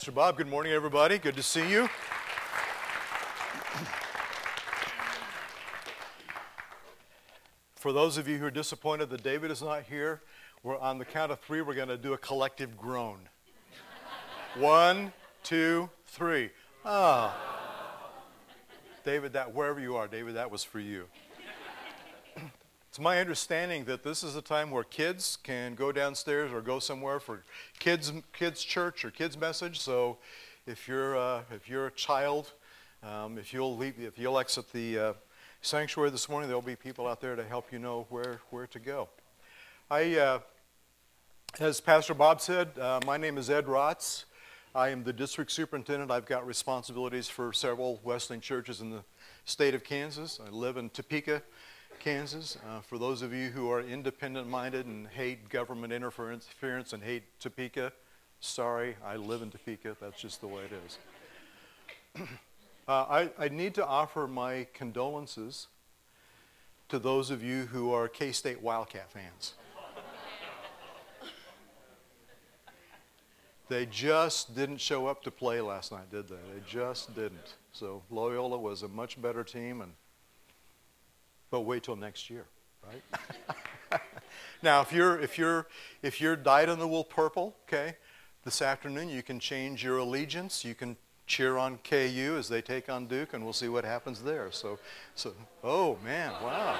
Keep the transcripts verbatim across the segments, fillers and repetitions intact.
Mister Bob, good morning, everybody. Good to see you. For those of you who are disappointed that David is not here, we're on the count of three, we're going to do a collective groan. One, two, three. Ah. David, that wherever you are, David, that was for you. It's my understanding that this is a time where kids can go downstairs or go somewhere for kids kids church or kids message. So if you're uh, if you're a child, um, if you'll leave, if you'll exit the uh, sanctuary this morning, there'll be people out there to help you know where where to go. I, uh, as Pastor Bob said, uh, my name is Ed Rotz. I am the district superintendent. I've got responsibilities for several Wesleyan churches in the state of Kansas. I live in Topeka, Kansas. Uh, for those of you who are independent-minded and hate government interference and hate Topeka, sorry, I live in Topeka. That's just the way it is. uh, I, I need to offer my condolences to those of you who are K-State Wildcat fans. They just didn't show up to play last night, did they? They just didn't. So Loyola was a much better team, and but wait till next year, right? Now, if you're if you're if you're dyed-in-the-wool purple, okay, this afternoon you can change your allegiance. You can cheer on K U as they take on Duke, and we'll see what happens there. So, so oh man, wow,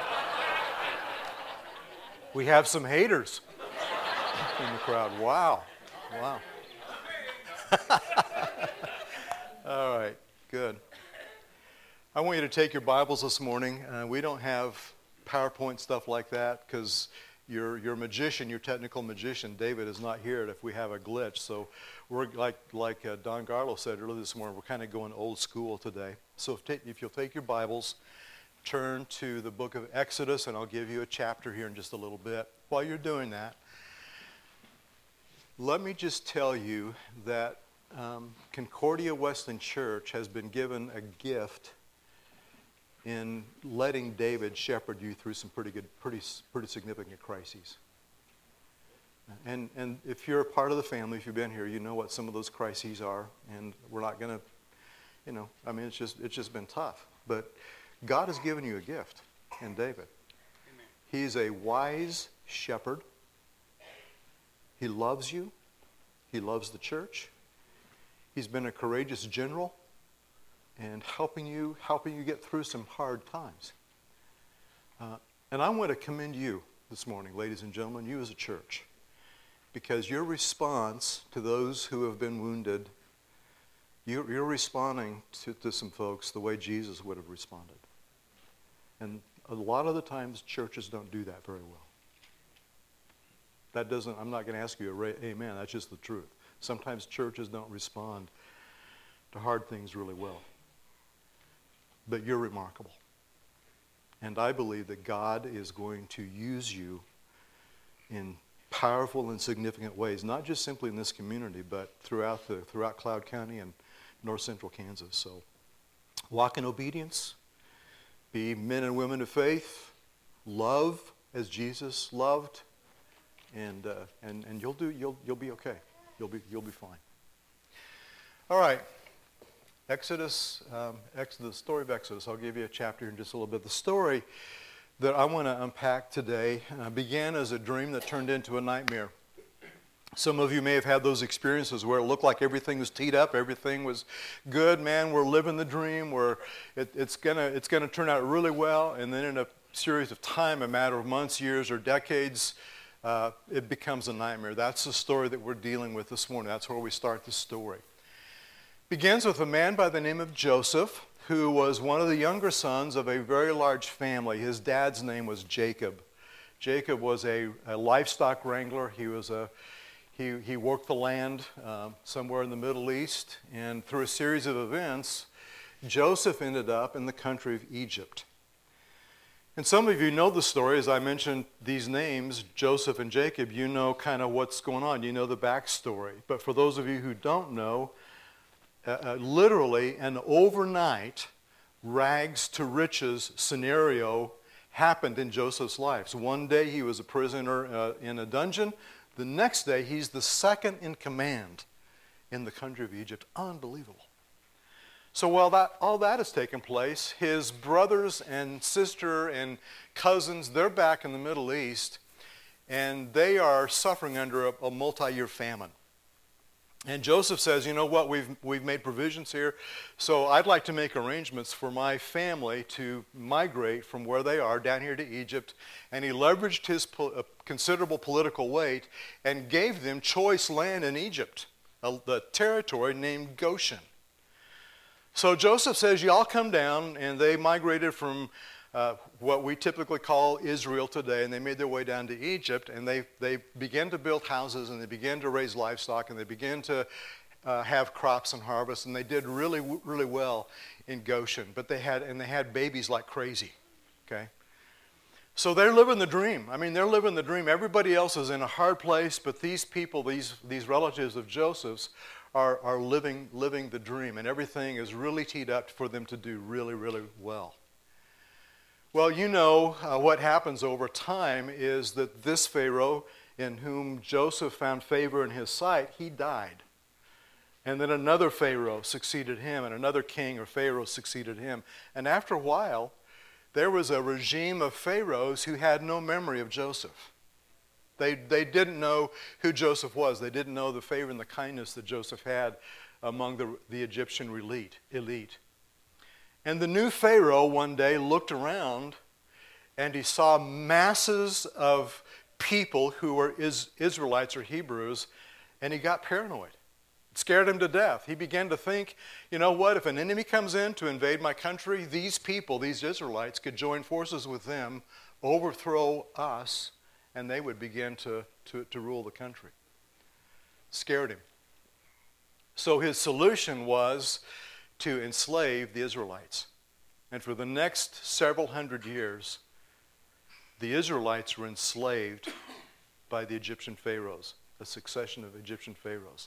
we have some haters in the crowd. Wow, wow. All right, good. I want you to take your Bibles this morning. Uh, we don't have PowerPoint stuff like that because your your magician, your technical magician, David, is not here if we have a glitch. So we're like like uh, Don Garlow said earlier this morning, we're kind of going old school today. So if, ta- if you'll take your Bibles, turn to the book of Exodus, and I'll give you a chapter here in just a little bit. While you're doing that, let me just tell you that um, Concordia Wesleyan Church has been given a gift in letting David shepherd you through some pretty good, pretty, pretty significant crises. And and if you're a part of the family, if you've been here, you know what some of those crises are. And we're not going to, you know, I mean, it's just it's just been tough. But God has given you a gift in David. Amen. He's a wise shepherd. He loves you. He loves the church. He's been a courageous general and helping you helping you get through some hard times. Uh, and I want to commend you this morning, ladies and gentlemen, you as a church, because your response to those who have been wounded, you're, you're responding to, to some folks the way Jesus would have responded. And a lot of the times, churches don't do that very well. That doesn't, I'm not going to ask you a amen, that's just the truth. Sometimes churches don't respond to hard things really well. But you're remarkable. And I believe that God is going to use you in powerful and significant ways, not just simply in this community, but throughout the throughout Cloud County and north central Kansas. So walk in obedience, be men and women of faith, love as Jesus loved, and uh, and and you'll do you'll you'll be okay. You'll be you'll be fine. All right. Exodus, um, Exodus, the story of Exodus. I'll give you a chapter in just a little bit. The story that I want to unpack today uh, began as a dream that turned into a nightmare. Some of you may have had those experiences where it looked like everything was teed up, everything was good. Man, we're living the dream. Where it, it's gonna it's gonna turn out really well, and then in a series of time, a matter of months, years, or decades, uh, it becomes a nightmare. That's the story that we're dealing with this morning. That's where we start the story. Begins with a man by the name of Joseph, who was one of the younger sons of a very large family. His dad's name was Jacob. Jacob was a, a livestock wrangler. He was a he he worked the land um, somewhere in the Middle East, and through a series of events, Joseph ended up in the country of Egypt. And some of you know the story. As I mentioned these names, Joseph and Jacob, you know kind of what's going on. You know the backstory. But for those of you who don't know, Uh, uh, literally an overnight rags to riches scenario happened in Joseph's life. So one day he was a prisoner uh, in a dungeon. The next day he's the second in command in the country of Egypt. Unbelievable. So while that, all that has taken place, his brothers and sister and cousins, they're back in the Middle East, and they are suffering under a, a multi-year famine. And Joseph says, you know what, we've, we've made provisions here, so I'd like to make arrangements for my family to migrate from where they are down here to Egypt. And he leveraged his po- uh, considerable political weight and gave them choice land in Egypt, a, the territory named Goshen. So Joseph says, y'all come down, and they migrated from uh, what we typically call Israel today, and they made their way down to Egypt, and they, they began to build houses, and they began to raise livestock, and they began to uh, have crops and harvest, and they did really, really well in Goshen. But they had, and they had babies like crazy, okay? So they're living the dream. I mean, they're living the dream. Everybody else is in a hard place, but these people, these, these relatives of Joseph's, are, are living, living the dream, and everything is really teed up for them to do really, really well. Well, you know uh, what happens over time is that this Pharaoh, in whom Joseph found favor in his sight, he died. And then another Pharaoh succeeded him, and another king or Pharaoh succeeded him. And after a while, there was a regime of Pharaohs who had no memory of Joseph. They, they didn't know who Joseph was. They didn't know the favor and the kindness that Joseph had among the, the Egyptian elite, elite. And the new Pharaoh one day looked around, and he saw masses of people who were is, Israelites or Hebrews, and he got paranoid. It scared him to death. He began to think, you know what, if an enemy comes in to invade my country, these people, these Israelites, could join forces with them, overthrow us, and they would begin to, to, to rule the country. Scared him. So his solution was to enslave the Israelites. And for the next several hundred years, the Israelites were enslaved by the Egyptian pharaohs, a succession of Egyptian pharaohs.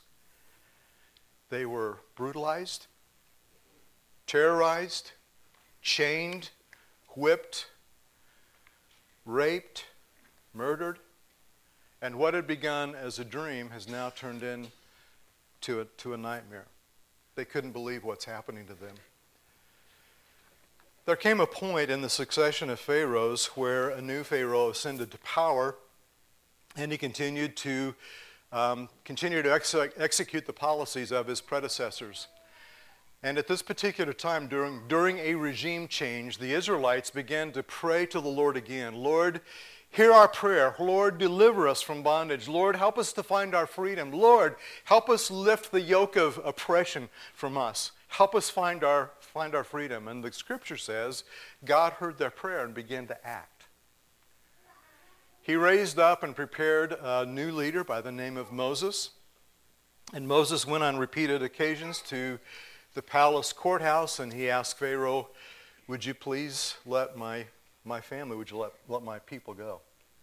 They were brutalized, terrorized, chained, whipped, raped, murdered, and what had begun as a dream has now turned into a, to a nightmare. They couldn't believe what's happening to them. There came a point in the succession of pharaohs where a new pharaoh ascended to power, and he continued to um, continue to ex- execute the policies of his predecessors. And at this particular time, during, during a regime change, the Israelites began to pray to the Lord again. Lord, hear our prayer. Lord, deliver us from bondage. Lord, help us to find our freedom. Lord, help us lift the yoke of oppression from us. Help us find our, find our freedom. And the scripture says God heard their prayer and began to act. He raised up and prepared a new leader by the name of Moses. And Moses went on repeated occasions to the palace courthouse, and he asked Pharaoh, would you please let my my family, would you let, let my people go?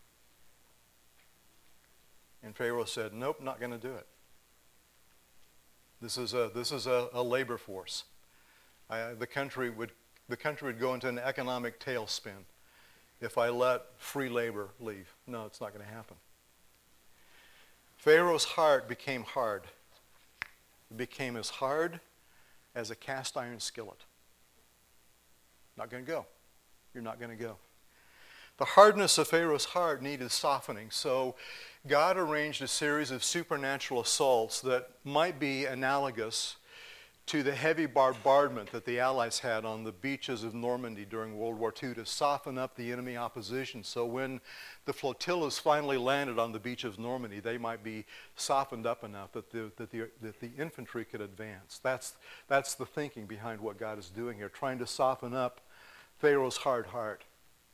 And Pharaoh said, nope, not going to do it. This is a, this is a, a labor force. I, the, country would, the country would go into an economic tailspin if I let free labor leave. No, it's not going to happen. Pharaoh's heart became hard. It became as hard as a cast iron skillet. Not going to go. You're not going to go. The hardness of Pharaoh's heart needed softening, so God arranged a series of supernatural assaults that might be analogous to the heavy bombardment that the Allies had on the beaches of Normandy during World War Two to soften up the enemy opposition. So when the flotillas finally landed on the beach of Normandy, they might be softened up enough that the, that the, that the infantry could advance. That's, that's the thinking behind what God is doing here, trying to soften up Pharaoh's hard heart.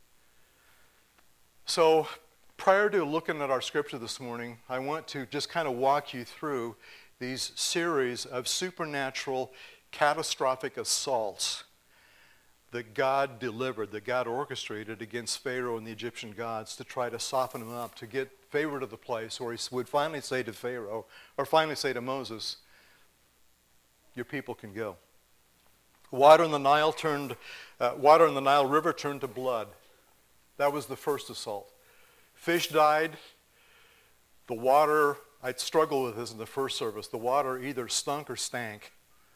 So prior to looking at our scripture this morning, I want to just kind of walk you through these series of supernatural, catastrophic assaults that God delivered, that God orchestrated against Pharaoh and the Egyptian gods to try to soften him up, to get favor to the place where he would finally say to Pharaoh, or finally say to Moses, your people can go. Water in the Nile turned, uh, water in the Nile River turned to blood. That was the first assault. Fish died. The water I struggled with this in the first service. The water either stunk or stank.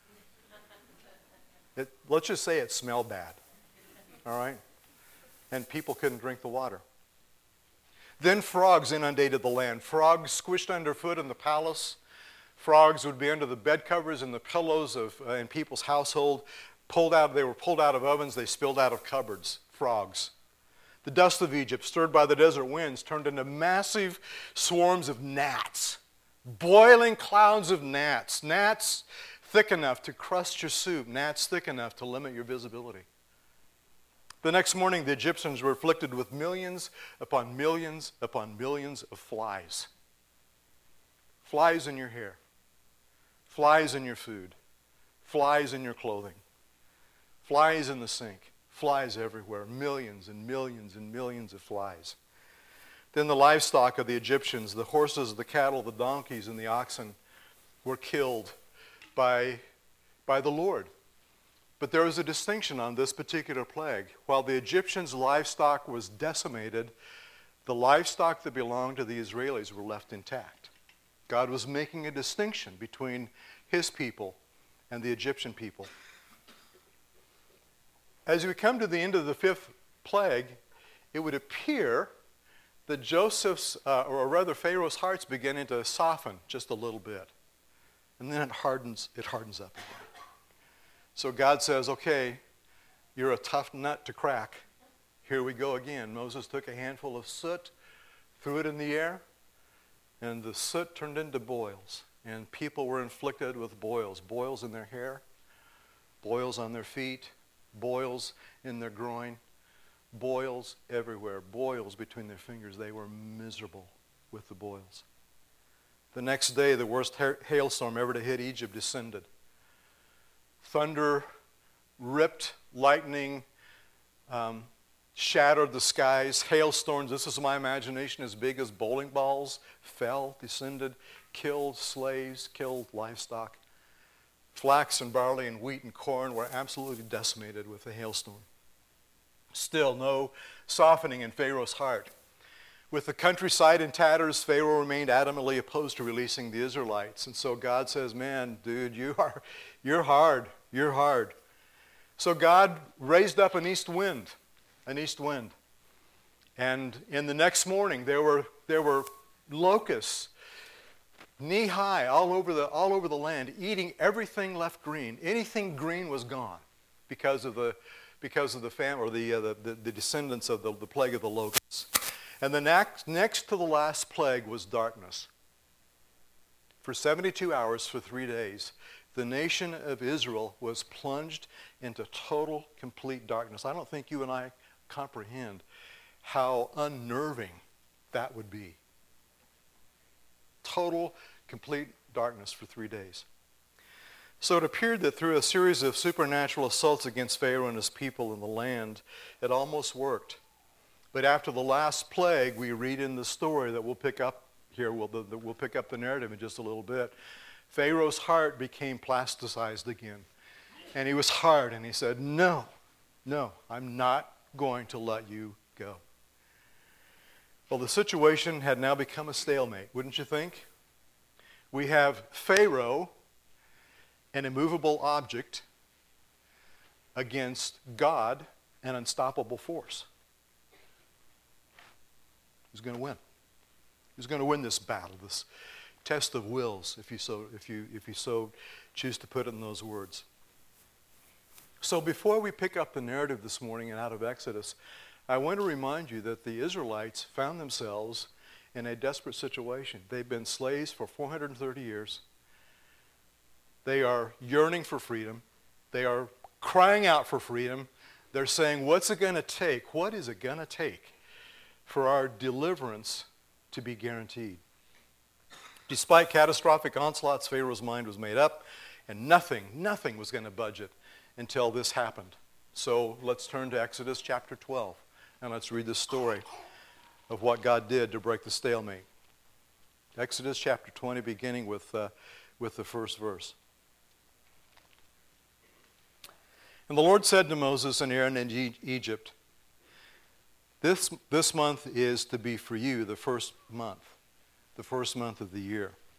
It, let's just say it smelled bad. All right? And people couldn't drink the water. Then frogs inundated the land. Frogs squished underfoot in the palace. Frogs would be under the bed covers and the pillows of uh, in people's household. Pulled out, they were pulled out of ovens. They spilled out of cupboards. Frogs. The dust of Egypt, stirred by the desert winds, turned into massive swarms of gnats. Boiling clouds of gnats. Gnats thick enough to crust your soup. Gnats thick enough to limit your visibility. The next morning, the Egyptians were afflicted with millions upon millions upon millions of flies. Flies in your hair. Flies in your food. Flies in your clothing. Flies in the sink. Flies everywhere. Millions and millions and millions of flies. Then the livestock of the Egyptians, the horses, the cattle, the donkeys, and the oxen were killed by, by the Lord. But there was a distinction on this particular plague. While the Egyptians' livestock was decimated, the livestock that belonged to the Israelis were left intact. God was making a distinction between his people and the Egyptian people. As we come to the end of the fifth plague, it would appear that Joseph's, uh, or rather Pharaoh's heart's beginning to soften just a little bit. And then it hardens, it hardens up again. So God says, okay, you're a tough nut to crack. Here we go again. Moses took a handful of soot, threw it in the air, and the soot turned into boils. And people were inflicted with boils. Boils in their hair, boils on their feet, boils in their groin, boils everywhere, boils between their fingers. They were miserable with the boils. The next day, the worst ha- hailstorm ever to hit Egypt descended. Thunder ripped, lightning um, shattered the skies. Hailstorms, this is my imagination, as big as bowling balls, fell, descended, killed slaves, killed livestock. Flax and barley and wheat and corn were absolutely decimated with the hailstorm. Still, no softening in Pharaoh's heart. With the countryside in tatters, Pharaoh remained adamantly opposed to releasing the Israelites. And so God says, man, dude, you are, you're hard. You're hard. So God raised up an east wind, an east wind. And in the next morning, there were, there were locusts knee-high all over the all over the land, eating everything left green. Anything green was gone because of the because of the fam or the, uh, the, the the descendants of the, the plague of the locusts. And the next next to the last plague was darkness. For seventy-two hours, for three days, the nation of Israel was plunged into total, complete darkness. I don't think you and I comprehend how unnerving that would be. Total, complete darkness for three days. So it appeared that through a series of supernatural assaults against Pharaoh and his people in the land, it almost worked. But after the last plague, we read in the story that we'll pick up here, we'll, the, the, we'll pick up the narrative in just a little bit. Pharaoh's heart became plasticized again. And he was hard, and he said, no, no, I'm not going to let you go. Well, the situation had now become a stalemate, wouldn't you think? We have Pharaoh, an immovable object, against God, an unstoppable force. Who's going to win? Who's going to win this battle, this test of wills, if you so, if you, if you so choose to put it in those words? So before we pick up the narrative this morning and out of Exodus, I want to remind you that the Israelites found themselves in a desperate situation. They've been slaves for four hundred thirty years. They are yearning for freedom. They are crying out for freedom. They're saying, what's it going to take? What is it going to take for our deliverance to be guaranteed? Despite catastrophic onslaughts, Pharaoh's mind was made up, and nothing, nothing was going to budge it until this happened. So let's turn to Exodus chapter twelve. And let's read the story of what God did to break the stalemate. Exodus chapter twenty, beginning with, uh, with the first verse. And the Lord said to Moses and Aaron in e- Egypt, this, this month is to be for you the first month, the first month of the year.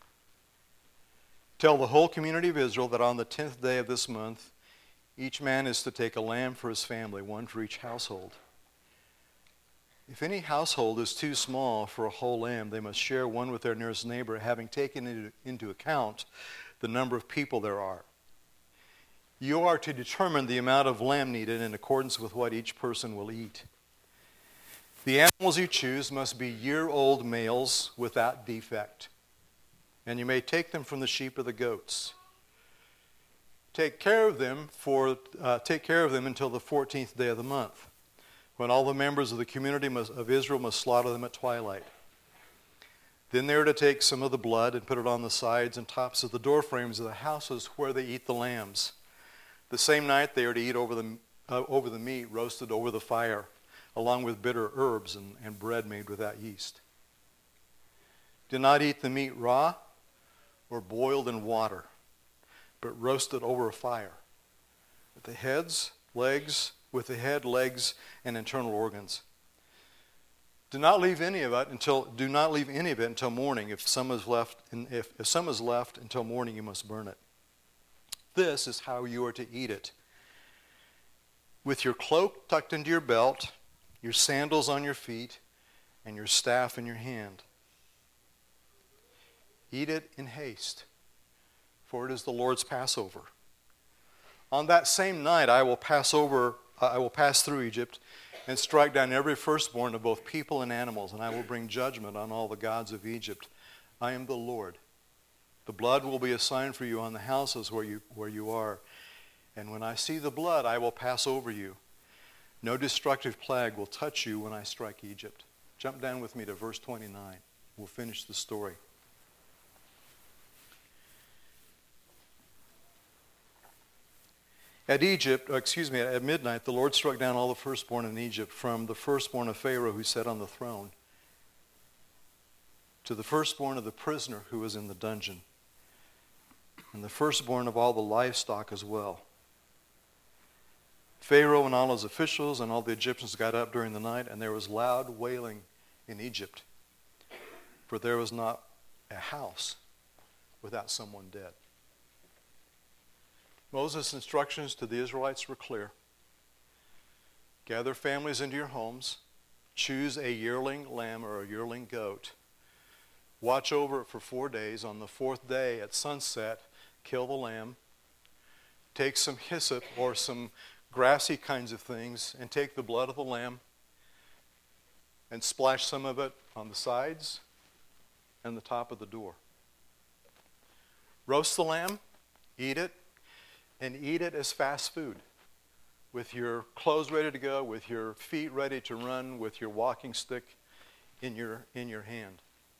Tell the whole community of Israel that on the tenth day of this month, each man is to take a lamb for his family, one for each household. If any household is too small for a whole lamb, they must share one with their nearest neighbor, having taken into, into account the number of people there are. You are to determine the amount of lamb needed in accordance with what each person will eat. The animals you choose must be year-old males without defect, and you may take them from the sheep or the goats. Take care of them for uh, take care of them until the fourteenth day of the month, when all the members of the community must, of Israel must slaughter them at twilight. Then they are to take some of the blood and put it on the sides and tops of the door frames of the houses where they eat the lambs. The same night they are to eat over the uh, over the meat roasted over the fire, along with bitter herbs and, and bread made without yeast. Do not eat the meat raw or boiled in water, but roasted over a fire, with the heads, legs, with the head, legs, and internal organs. Do not leave any of it until do not leave any of it until morning. If some is left, if, if some is left until morning, you must burn it. This is how you are to eat it: with your cloak tucked into your belt, your sandals on your feet, and your staff in your hand. Eat it in haste, for it is the Lord's Passover. On that same night I will pass over, I will pass through Egypt and strike down every firstborn of both people and animals, and I will bring judgment on all the gods of Egypt. I am the Lord. The blood will be a sign for you on the houses where you, where you are. And when I see the blood, I will pass over you. No destructive plague will touch you when I strike Egypt. Jump down with me to verse twenty-nine. We'll finish the story. At Egypt, oh, excuse me, at midnight, the Lord struck down all the firstborn in Egypt, from the firstborn of Pharaoh who sat on the throne to the firstborn of the prisoner who was in the dungeon, and the firstborn of all the livestock as well. Pharaoh and all his officials and all the Egyptians got up during the night, and there was loud wailing in Egypt, for there was not a house without someone dead. Moses' instructions to the Israelites were clear. Gather families into your homes. Choose a yearling lamb or a yearling goat. Watch over it for four days. On the fourth day at sunset, kill the lamb. Take some hyssop or some grassy kinds of things and take the blood of the lamb and splash some of it on the sides and the top of the door. Roast the lamb, eat it, and eat it as fast food, with your clothes ready to go, with your feet ready to run, with your walking stick in your, in your hand.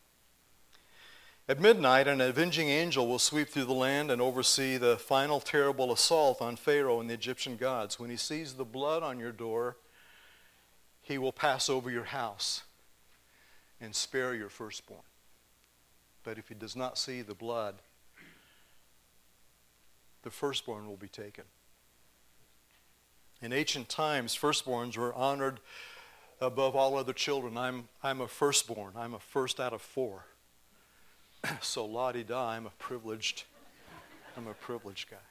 At midnight, an avenging angel will sweep through the land and oversee the final terrible assault on Pharaoh and the Egyptian gods. When he sees the blood on your door, he will pass over your house and spare your firstborn. But if he does not see the blood, the firstborn will be taken. In ancient times, firstborns were honored above all other children. I'm, I'm a firstborn. I'm a first out of four. So la-di-da, I'm a privileged, I'm a privileged guy.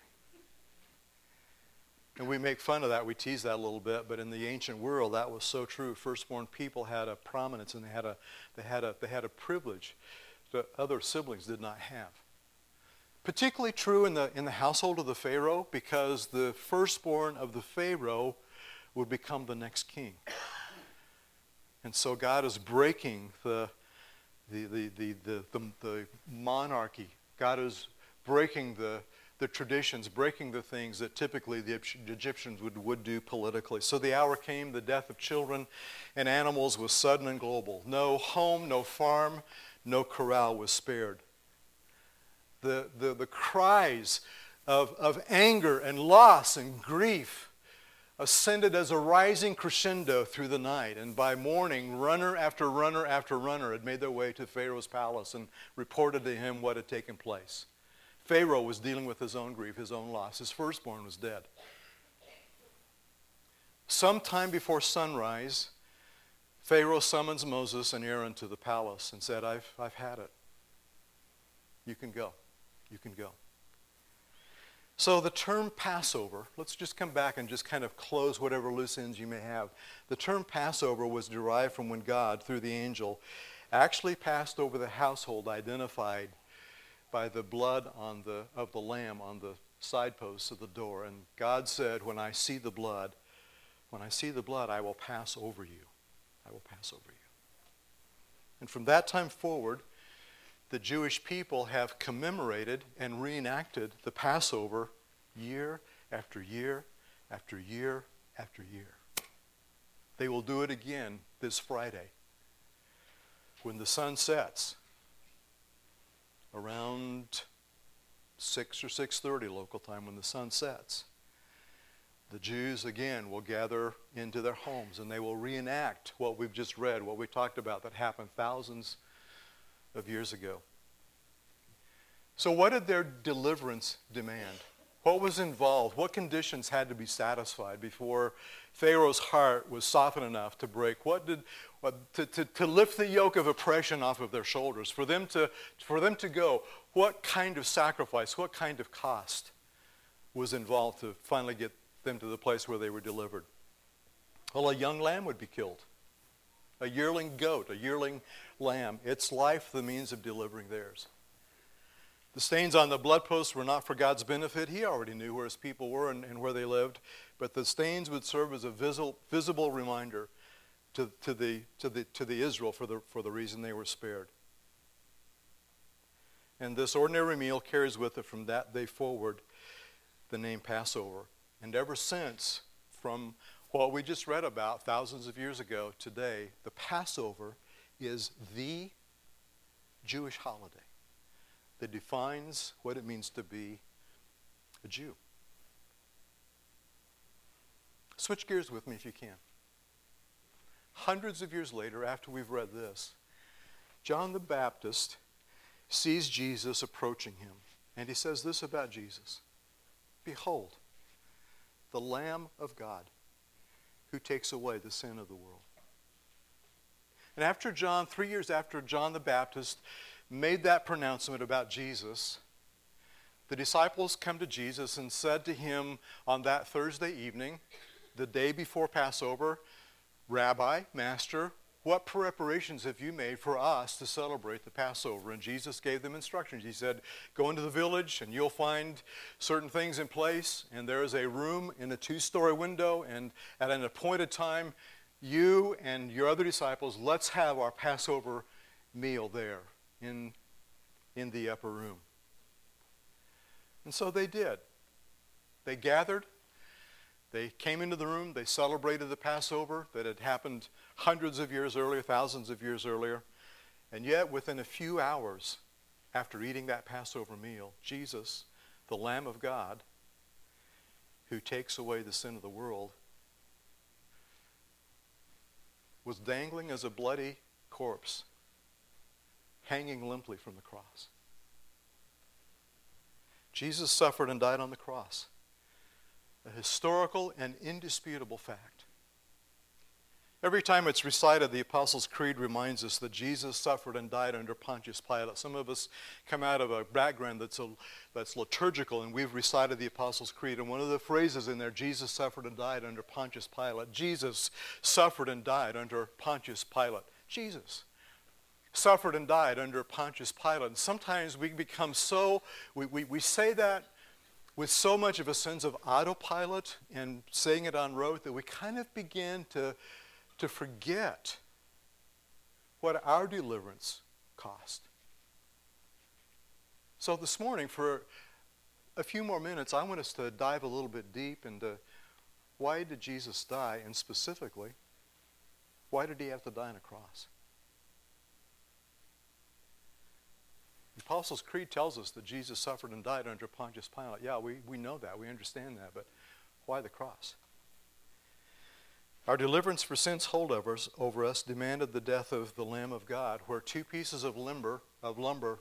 And we make fun of that, we tease that a little bit, but in the ancient world that was so true. Firstborn people had a prominence and they had a they had a they had a privilege that other siblings did not have. Particularly true in the in the household of the Pharaoh, because the firstborn of the Pharaoh would become the next king. And so God is breaking the The, the, the, the, the, the monarchy. God is breaking the, the traditions, breaking the things that typically the Egyptians would, would do politically. So the hour came, the death of children and animals was sudden and global. No home, no farm, no corral was spared. The, the, the cries of, of anger and loss and grief ascended as a rising crescendo through the night, and by morning, runner after runner after runner had made their way to Pharaoh's palace and reported to him what had taken place. Pharaoh was dealing with his own grief, his own loss. His firstborn was dead. Sometime before sunrise, Pharaoh summons Moses and Aaron to the palace and said, I've, I've had it. You can go. You can go. So the term Passover, let's just come back and just kind of close whatever loose ends you may have. The term Passover was derived from when God, through the angel, actually passed over the household identified by the blood on the, of the lamb on the side posts of the door. And God said, when I see the blood, when I see the blood, I will pass over you. I will pass over you. And from that time forward, the Jewish people have commemorated and reenacted the Passover year after year after year after year. They will do it again this Friday when the sun sets around six or six thirty local time. When the sun sets, the Jews again will gather into their homes and they will reenact what we've just read, what we talked about that happened thousands of years ago. So what did their deliverance demand? What was involved? What conditions had to be satisfied before Pharaoh's heart was softened enough to break? What did what, to, to, to lift the yoke of oppression off of their shoulders? For them to for them to go, what kind of sacrifice, what kind of cost was involved to finally get them to the place where they were delivered? Well, a young lamb would be killed. A yearling goat, a yearling lamb. Its life the means of delivering theirs. The stains on the blood posts were not for God's benefit. He already knew where his people were and, and where they lived. But the stains would serve as a visible, visible reminder to, to, the, to, the, to the Israel for the, for the reason they were spared. And this ordinary meal carries with it from that day forward the name Passover. And ever since, from what we just read about thousands of years ago today, the Passover is the Jewish holiday that defines what it means to be a Jew. Switch gears with me if you can. Hundreds of years later, after we've read this, John the Baptist sees Jesus approaching him, and he says this about Jesus: "Behold, the Lamb of God who takes away the sin of the world." And after John, three years after John the Baptist made that pronouncement about Jesus, the disciples come to Jesus and said to him on that Thursday evening, the day before Passover, "Rabbi, Master, what preparations have you made for us to celebrate the Passover?" And Jesus gave them instructions. He said, "Go into the village and you'll find certain things in place, and there is a room in a two-story window, and at an appointed time, you and your other disciples, let's have our Passover meal there in, in the upper room." And so they did. They gathered. They came into the room. They celebrated the Passover that had happened hundreds of years earlier, thousands of years earlier. And yet, within a few hours after eating that Passover meal, Jesus, the Lamb of God, who takes away the sin of the world, was dangling as a bloody corpse, hanging limply from the cross. Jesus suffered and died on the cross. A historical and indisputable fact. Every time it's recited, the Apostles' Creed reminds us that Jesus suffered and died under Pontius Pilate. Some of us come out of a background that's, a, that's liturgical, and we've recited the Apostles' Creed. And one of the phrases in there, Jesus suffered and died under Pontius Pilate. Jesus suffered and died under Pontius Pilate. Jesus suffered and died under Pontius Pilate. And sometimes we become so, we, we, we say that with so much of a sense of autopilot and saying it on rote that we kind of begin to, to forget what our deliverance cost. So this morning, for a few more minutes, I want us to dive a little bit deep into why did Jesus die, and specifically, why did he have to die on a cross? The Apostles' Creed tells us that Jesus suffered and died under Pontius Pilate. Yeah, we, we know that. We understand that. But why the cross? Our deliverance for sin's holdovers over us demanded the death of the Lamb of God, where two pieces of lumber, of lumber,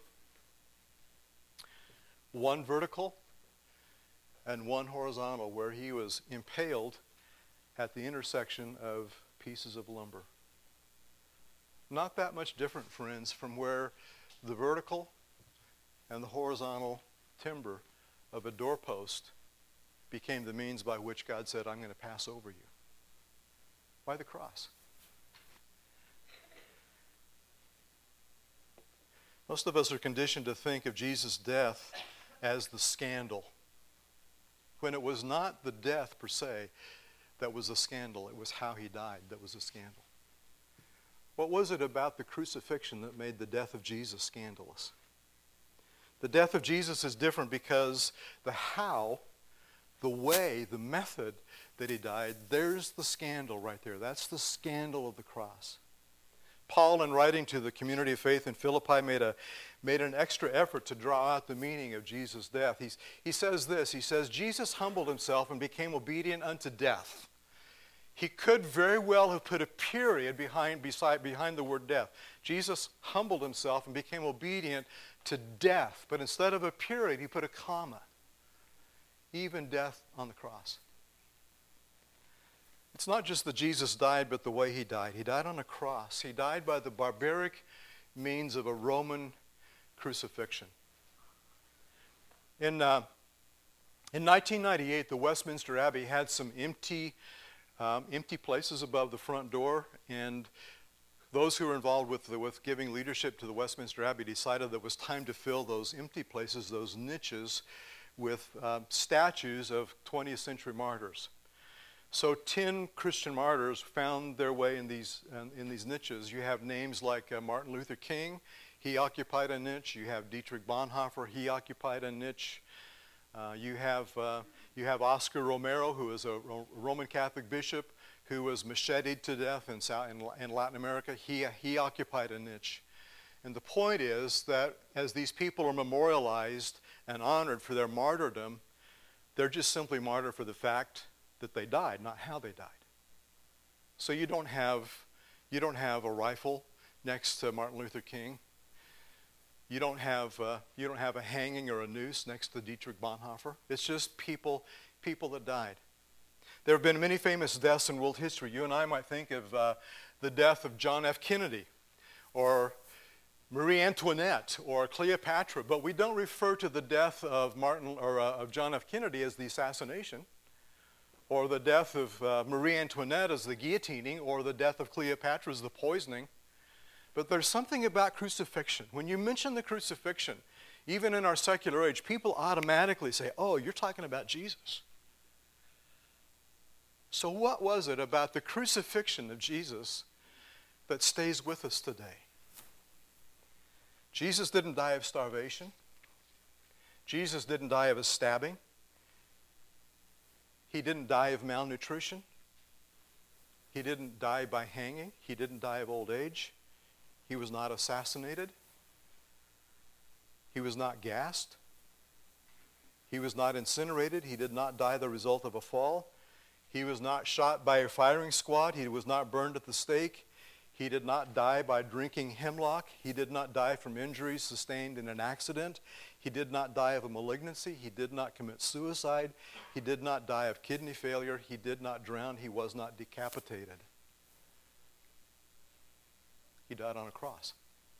one vertical and one horizontal, where he was impaled at the intersection of pieces of lumber. Not that much different, friends, from where the vertical and the horizontal timber of a doorpost became the means by which God said, I'm going to pass over you. Why the cross? Most of us are conditioned to think of Jesus' death as the scandal, when it was not the death per se that was a scandal. It was how he died that was a scandal. What was it about the crucifixion that made the death of Jesus scandalous? The death of Jesus is different because the how, the way, the method that he died, there's the scandal right there. That's the scandal of the cross. Paul, in writing to the community of faith in Philippi, made a made an extra effort to draw out the meaning of Jesus' death. He's, he says this, he says, Jesus humbled himself and became obedient unto death. He could very well have put a period behind, beside, behind the word death. Jesus humbled himself and became obedient to death. But instead of a period, he put a comma. Even death on the cross. It's not just that Jesus died, but the way he died. He died on a cross. He died by the barbaric means of a Roman crucifixion. In, uh, in nineteen ninety-eight, the Westminster Abbey had some empty, um, empty places above the front door, and those who were involved with, the, with giving leadership to the Westminster Abbey decided that it was time to fill those empty places, those niches, with uh, statues of twentieth century martyrs. So ten Christian martyrs found their way in these in, in these niches. You have names like uh, Martin Luther King. He occupied a niche. You have Dietrich Bonhoeffer. He occupied a niche. Uh, you have uh, you have Oscar Romero, who is a Roman Catholic bishop who was macheted to death in, South, in, in Latin America. He he occupied a niche. And the point is that as these people are memorialized and honored for their martyrdom, they're just simply martyred for the fact that they died, not how they died. So you don't have you don't have a rifle next to Martin Luther King. You don't have uh, you don't have a hanging or a noose next to Dietrich Bonhoeffer. It's just people people that died. There have been many famous deaths in world history. You and I might think of uh, the death of John F. Kennedy, or Marie Antoinette, or Cleopatra, but we don't refer to the death of Martin or uh, of John F. Kennedy as the assassination, or the death of uh, Marie Antoinette as the guillotining, or the death of Cleopatra as the poisoning. But there's something about crucifixion. When you mention the crucifixion, even in our secular age, people automatically say, oh, you're talking about Jesus. So what was it about the crucifixion of Jesus that stays with us today? Jesus didn't die of starvation. Jesus didn't die of a stabbing. He didn't die of malnutrition. He didn't die by hanging. He didn't die of old age. He was not assassinated. He was not gassed. He was not incinerated. He did not die the result of a fall. He was not shot by a firing squad. He was not burned at the stake. He did not die by drinking hemlock. He did not die from injuries sustained in an accident. He did not die of a malignancy. He did not commit suicide. He did not die of kidney failure. He did not drown. He was not decapitated. He died on a cross.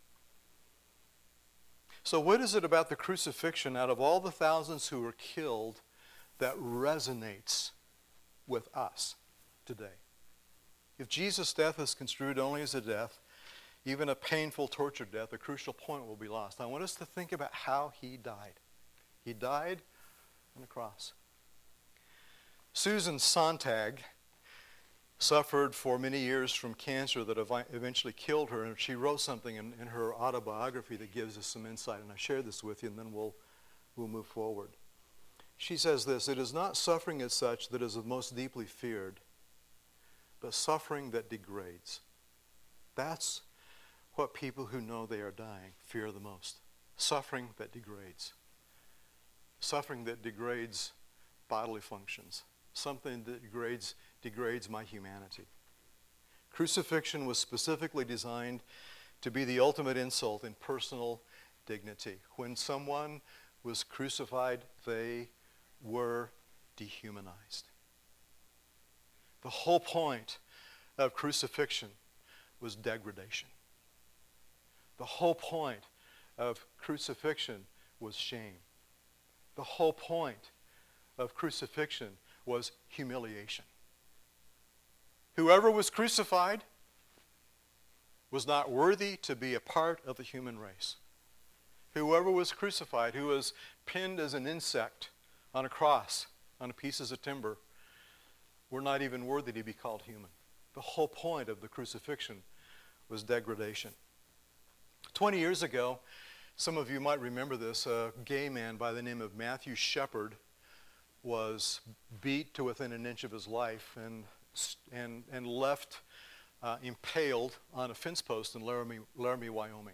So what is it about the crucifixion, out of all the thousands who were killed, that resonates with us today? If Jesus' death is construed only as a death, even a painful, tortured death, a crucial point will be lost. I want us to think about how he died. He died on the cross. Susan Sontag suffered for many years from cancer that eventually killed her, and she wrote something in, in her autobiography that gives us some insight, and I share this with you, and then we'll, we'll move forward. She says this: it is not suffering as such that is the most deeply feared, but suffering that degrades. That's what people who know they are dying fear the most. Suffering that degrades. Suffering that degrades bodily functions. Something that degrades, degrades my humanity. Crucifixion was specifically designed to be the ultimate insult in personal dignity. When someone was crucified, they were dehumanized. The whole point of crucifixion was degradation. The whole point of crucifixion was shame. The The whole point of crucifixion was humiliation. Whoever was crucified was not worthy to be a part of the human race. Whoever was crucified, who was pinned as an insect on a cross, on pieces of timber, were not even worthy to be called human. The whole point of the crucifixion was degradation. Twenty years ago, some of you might remember this, a gay man by the name of Matthew Shepard was beat to within an inch of his life and, and, and left uh, impaled on a fence post in Laramie, Laramie Wyoming.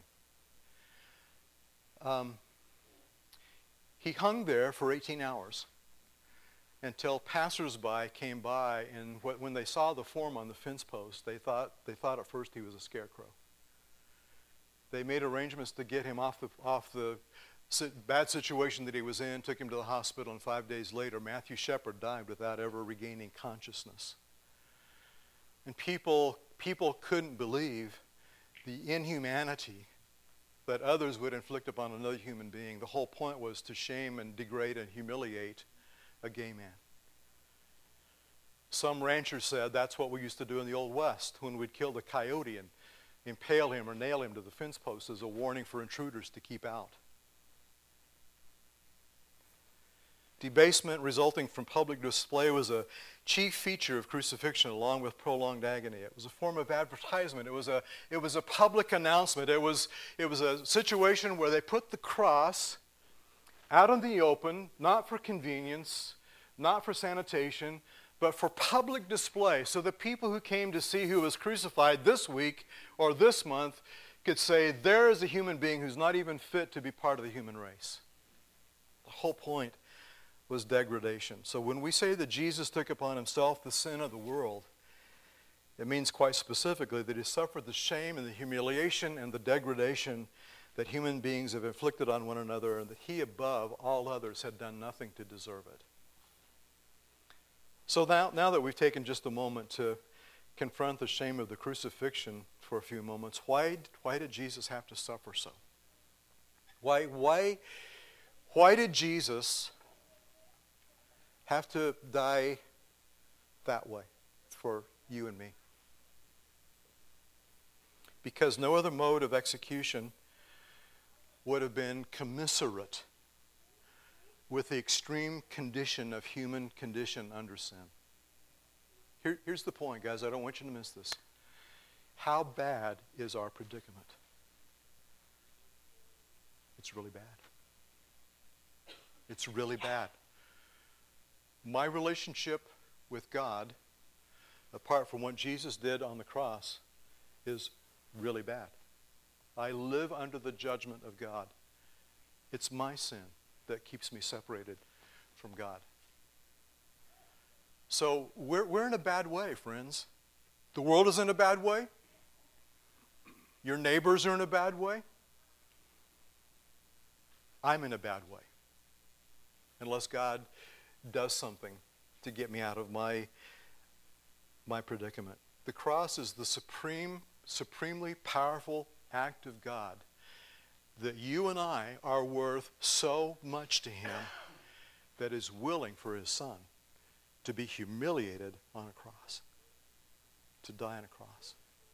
Um, he hung there for eighteen hours until passersby came by, and wh- when they saw the form on the fence post, they thought, they thought at first he was a scarecrow. They made arrangements to get him off the, off the bad situation that he was in, took him to the hospital, and five days later, Matthew Shepard died without ever regaining consciousness. And people, people couldn't believe the inhumanity that others would inflict upon another human being. The whole point was to shame and degrade and humiliate a gay man. Some ranchers said that's what we used to do in the Old West when we'd kill the coyote and impale him or nail him to the fence post as a warning for intruders to keep out. Debasement resulting from public display was a chief feature of crucifixion, along with prolonged agony. It was a form of advertisement. It was a, it was a public announcement. It was, it was a situation where they put the cross out in the open, not for convenience, not for sanitation, but for public display, so the people who came to see who was crucified this week or this month could say, there is a human being who's not even fit to be part of the human race. The whole point was degradation. So when we say that Jesus took upon himself the sin of the world, it means quite specifically that he suffered the shame and the humiliation and the degradation that human beings have inflicted on one another, and that he above all others had done nothing to deserve it. So now, now that we've taken just a moment to confront the shame of the crucifixion for a few moments, why, why did Jesus have to suffer so? Why, why, why did Jesus have to die that way for you and me? Because no other mode of execution would have been commiserate with the extreme condition of human condition under sin. Here, here's the point, guys. I don't want you to miss this. How bad is our predicament? It's really bad. It's really bad. My relationship with God, apart from what Jesus did on the cross, is really bad. I live under the judgment of God. It's my sin that keeps me separated from God. So we're, we're in a bad way, friends. The world is in a bad way. Your neighbors are in a bad way. I'm in a bad way. Unless God does something to get me out of my, my predicament. The cross is the supreme, supremely powerful act of God that you and I are worth so much to him that is willing for his son to be humiliated on a cross, to die on a cross.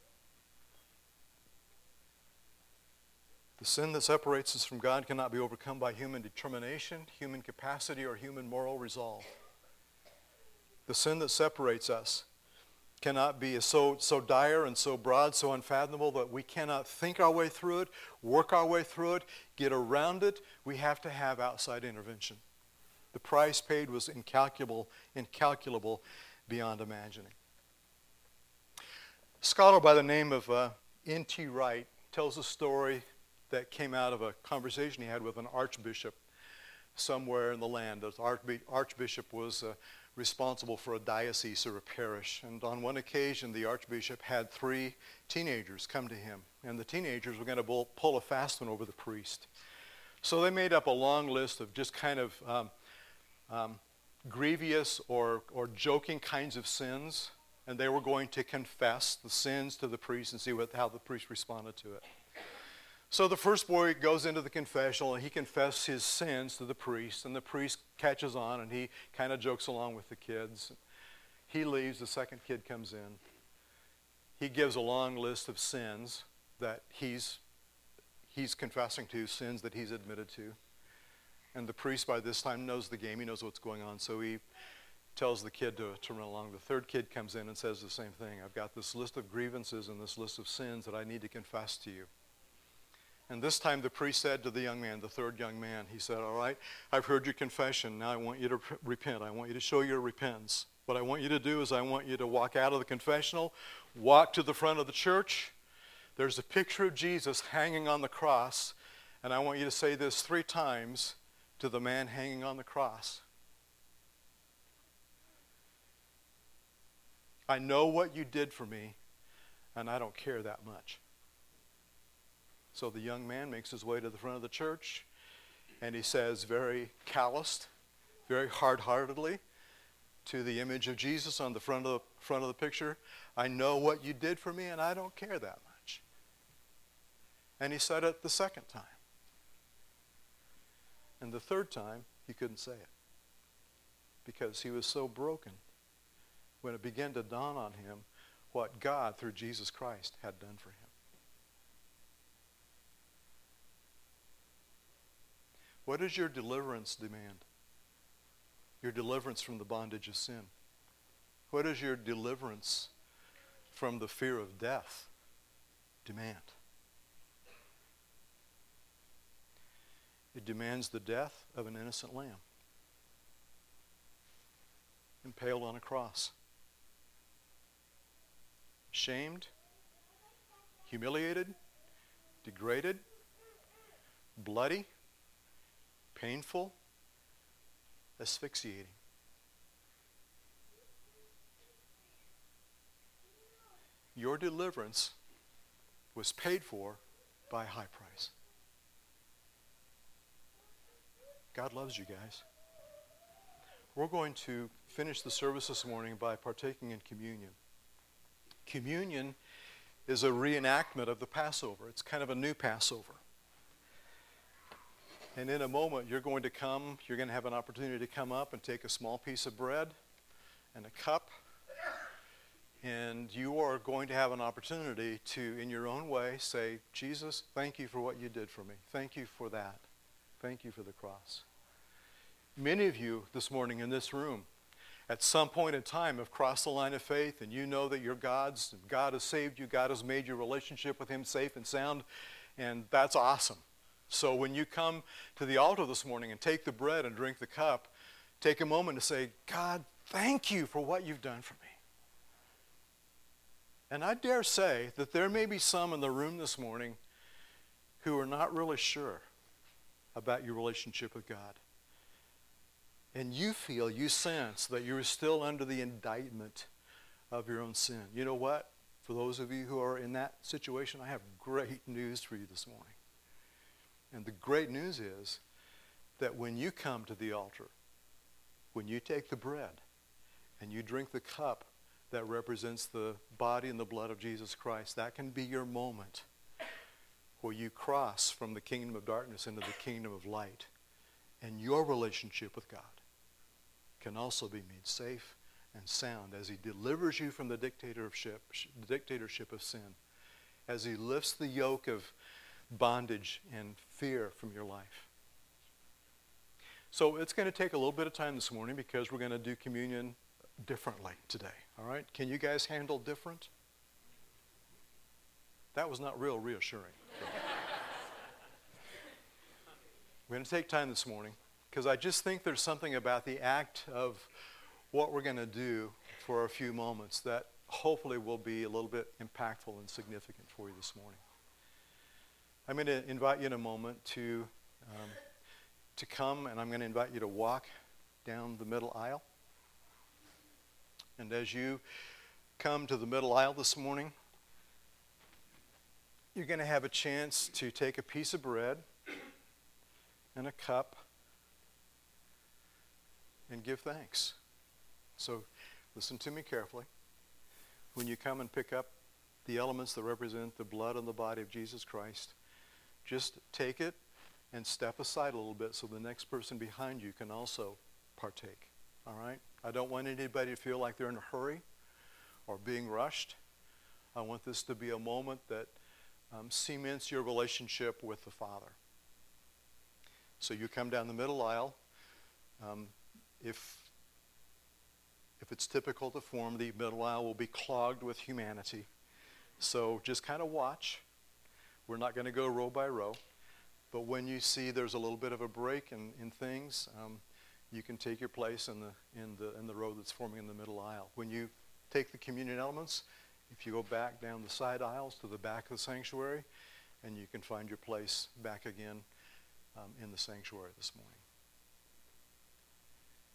The sin that separates us from God cannot be overcome by human determination, human capacity, or human moral resolve. The sin that separates us cannot be so, so dire and so broad, so unfathomable that we cannot think our way through it, work our way through it, get around it. We have to have outside intervention. The price paid was incalculable, incalculable beyond imagining. A scholar by the name of uh, N T Wright tells a story that came out of a conversation he had with an archbishop somewhere in the land. The archbishop was uh, responsible for a diocese or a parish. And on one occasion, the archbishop had three teenagers come to him. And the teenagers were going to pull a fast one over the priest. So they made up a long list of just kind of um, um, grievous or, or joking kinds of sins. And they were going to confess the sins to the priest and see what, how the priest responded to it. So the first boy goes into the confessional and he confesses his sins to the priest, and the priest catches on and he kind of jokes along with the kids. He leaves, the second kid comes in. He gives a long list of sins that he's he's confessing to, sins that he's admitted to. And the priest by this time knows the game, he knows what's going on, so he tells the kid to, to run along. The third kid comes in and says the same thing. I've got this list of grievances and this list of sins that I need to confess to you. And this time the priest said to the young man, the third young man, he said, all right, I've heard your confession. Now I want you to repent. I want you to show your repentance. What I want you to do is I want you to walk out of the confessional, walk to the front of the church. There's a picture of Jesus hanging on the cross, and I want you to say this three times to the man hanging on the cross. I know what you did for me, and I don't care that much. So the young man makes his way to the front of the church, and he says very calloused, very hard-heartedly, to the image of Jesus on the front of the, front of the picture, I know what you did for me, and I don't care that much. And he said it the second time. And the third time, he couldn't say it, because he was so broken when it began to dawn on him what God, through Jesus Christ, had done for him. What does your deliverance demand? Your deliverance from the bondage of sin. What does your deliverance from the fear of death demand? It demands the death of an innocent lamb, impaled on a cross. Shamed, humiliated, degraded, bloody, painful, asphyxiating. Your deliverance was paid for by a high price. God loves you guys. We're going to finish the service this morning by partaking in communion. Communion is a reenactment of the Passover. It's kind of a new Passover. And in a moment, you're going to come, you're going to have an opportunity to come up and take a small piece of bread and a cup. And you are going to have an opportunity to, in your own way, say, Jesus, thank you for what you did for me. Thank you for that. Thank you for the cross. Many of you this morning in this room, at some point in time, have crossed the line of faith, and you know that you're God's, and God has saved you, God has made your relationship with him safe and sound, and that's awesome. So when you come to the altar this morning and take the bread and drink the cup, take a moment to say, God, thank you for what you've done for me. And I dare say that there may be some in the room this morning who are not really sure about your relationship with God. And you feel, you sense that you're still under the indictment of your own sin. You know what? For those of you who are in that situation, I have great news for you this morning. And the great news is that when you come to the altar, when you take the bread and you drink the cup that represents the body and the blood of Jesus Christ, that can be your moment where you cross from the kingdom of darkness into the kingdom of light. And your relationship with God can also be made safe and sound as he delivers you from the dictatorship, the dictatorship of sin, as he lifts the yoke of bondage and fear from your life. So it's going to take a little bit of time this morning because we're going to do communion differently today. All right? Can you guys handle different? That was not real reassuring. We're going to take time this morning because I just think there's something about the act of what we're going to do for a few moments that hopefully will be a little bit impactful and significant for you this morning. I'm going to invite you in a moment to, um, to come, and I'm going to invite you to walk down the middle aisle. And as you come to the middle aisle this morning, you're going to have a chance to take a piece of bread and a cup and give thanks. So listen to me carefully. When you come and pick up the elements that represent the blood and the body of Jesus Christ, just take it and step aside a little bit so the next person behind you can also partake. All right? I don't want anybody to feel like they're in a hurry or being rushed. I want this to be a moment that um, cements your relationship with the Father. So you come down the middle aisle. Um, if, if it's typical to form, the middle aisle will be clogged with humanity. So just kind of watch. We're not going to go row by row. But when you see there's a little bit of a break in, in things, um, you can take your place in the, in, the, in the row that's forming in the middle aisle. When you take the communion elements, if you go back down the side aisles to the back of the sanctuary, and you can find your place back again um, in the sanctuary this morning.